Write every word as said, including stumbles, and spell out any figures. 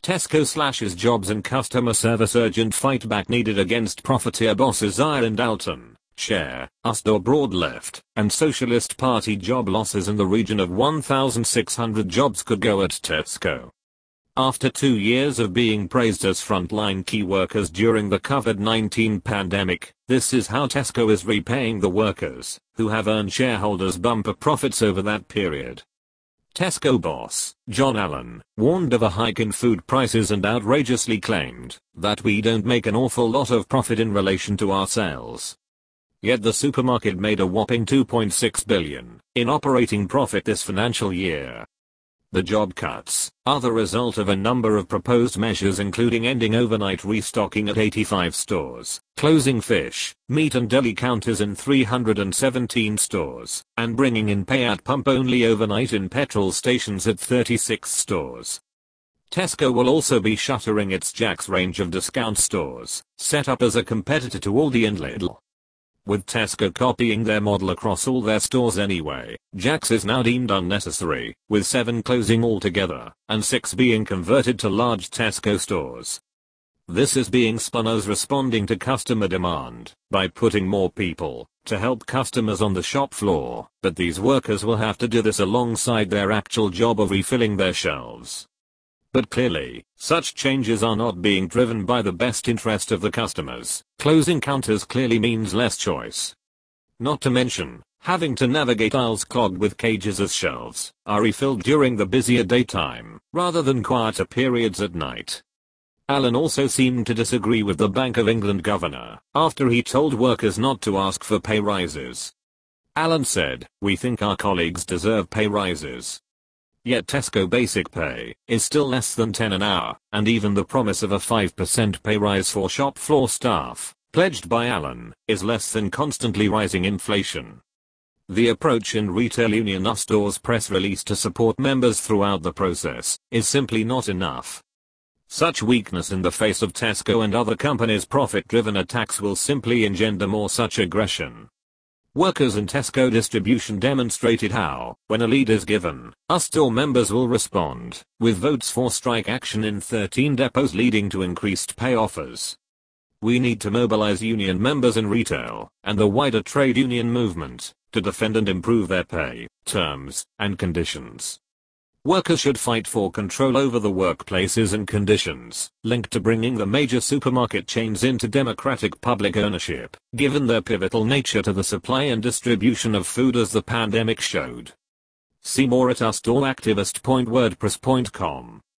Tesco slashes jobs and customer service. Urgent fight back needed against profiteer bosses Ireland Alton, Share, Usdaw Broad Left, and Socialist Party. Job losses in the region of one thousand six hundred jobs could go at Tesco. After two years of being praised as frontline key workers during the COVID nineteen pandemic, this is how Tesco is repaying the workers, who have earned shareholders bumper profits over that period. Tesco boss, John Allen, warned of a hike in food prices and outrageously claimed that we don't make an awful lot of profit in relation to our sales. Yet the supermarket made a whopping two point six billion dollars in operating profit this financial year. The job cuts are the result of a number of proposed measures, including ending overnight restocking at eighty-five stores, closing fish, meat and deli counters in three hundred seventeen stores, and bringing in pay at pump only overnight in petrol stations at thirty-six stores. Tesco will also be shuttering its Jack's range of discount stores, set up as a competitor to Aldi and Lidl. With Tesco copying their model across all their stores anyway, Jack's is now deemed unnecessary, with seven closing altogether, and six being converted to large Tesco stores. This is being spun as responding to customer demand, by putting more people to help customers on the shop floor, but these workers will have to do this alongside their actual job of refilling their shelves. But clearly, such changes are not being driven by the best interest of the customers. Closing counters clearly means less choice. Not to mention, having to navigate aisles clogged with cages as shelves are refilled during the busier daytime, rather than quieter periods at night. Allen also seemed to disagree with the Bank of England governor, after he told workers not to ask for pay rises. Allen said, "We think our colleagues deserve pay rises." Yet Tesco basic pay is still less than ten an hour, and even the promise of a five percent pay rise for shop floor staff, pledged by Allen, is less than constantly rising inflation. The approach in retail union Usdaw's press release to support members throughout the process is simply not enough. Such weakness in the face of Tesco and other companies' profit-driven attacks will simply engender more such aggression. Workers in Tesco distribution demonstrated how, when a lead is given, Usdaw members will respond, with votes for strike action in thirteen depots leading to increased pay offers. We need to mobilize union members in retail, and the wider trade union movement, to defend and improve their pay, terms, and conditions. Workers should fight for control over the workplaces and conditions, linked to bringing the major supermarket chains into democratic public ownership, given their pivotal nature to the supply and distribution of food as the pandemic showed. See more at usdaw activist dot wordpress dot com.